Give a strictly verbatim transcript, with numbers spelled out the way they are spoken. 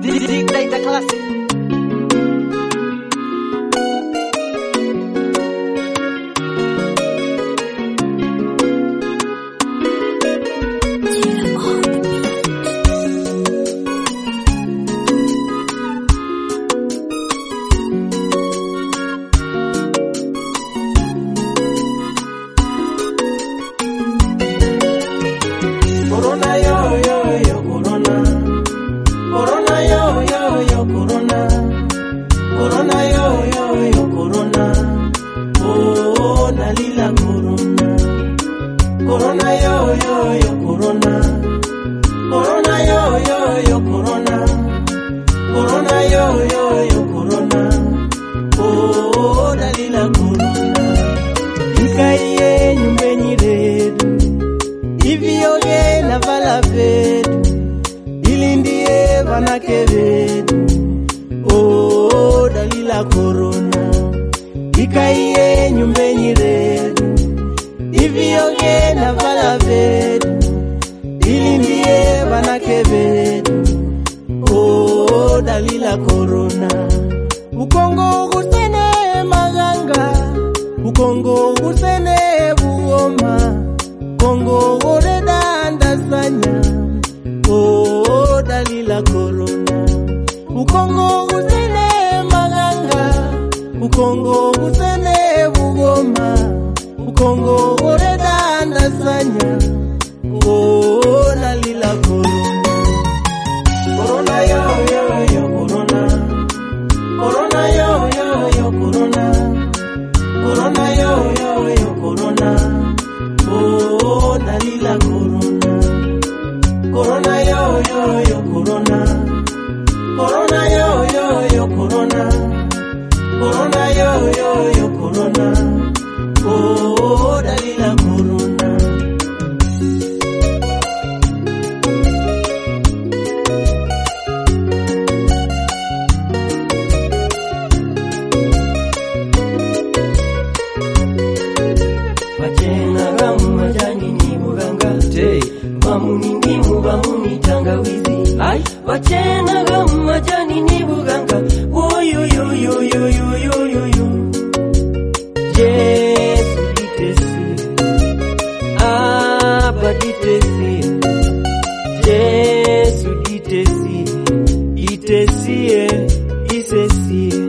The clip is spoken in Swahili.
Play the classic. Corona yo yo yo corona, corona yo yo yo corona, corona yo yo yo corona, oh nalila corona, corona yo yo yo corona, corona yo yo yo corona, corona yo yo yo corona, oh nalila corona, ikaiye nyumbeni redu ivioge na vala vedu ilindie vanake vedu oh dalila corona ikaiye nyumbeni redu ivioge na vala vedu ilindie vanake vedu oh dalila corona ukongo gusene maganga ukongo gusene buoma Kongo ore danda sanya oh dalila corona ukongo usene maganga ukongo usene bugoma ukongo ore danda sanya oh dalila corona corona yo yo yo corona corona yo yo yo corona corona yo yo yo corona oh dalila corona corona yo yo yo corona corona yo yo yo corona corona yo yo yo corona oh dalila corona Wachena gamu majani ni muganga te Mamuni ni mubamuni tangawizi Ay Wachena gamu majani ni muganga Oh yo yo yo yo yo yo yo yo Yesu ditesi Abba ditesi Yesu ditesi Itesie Isesie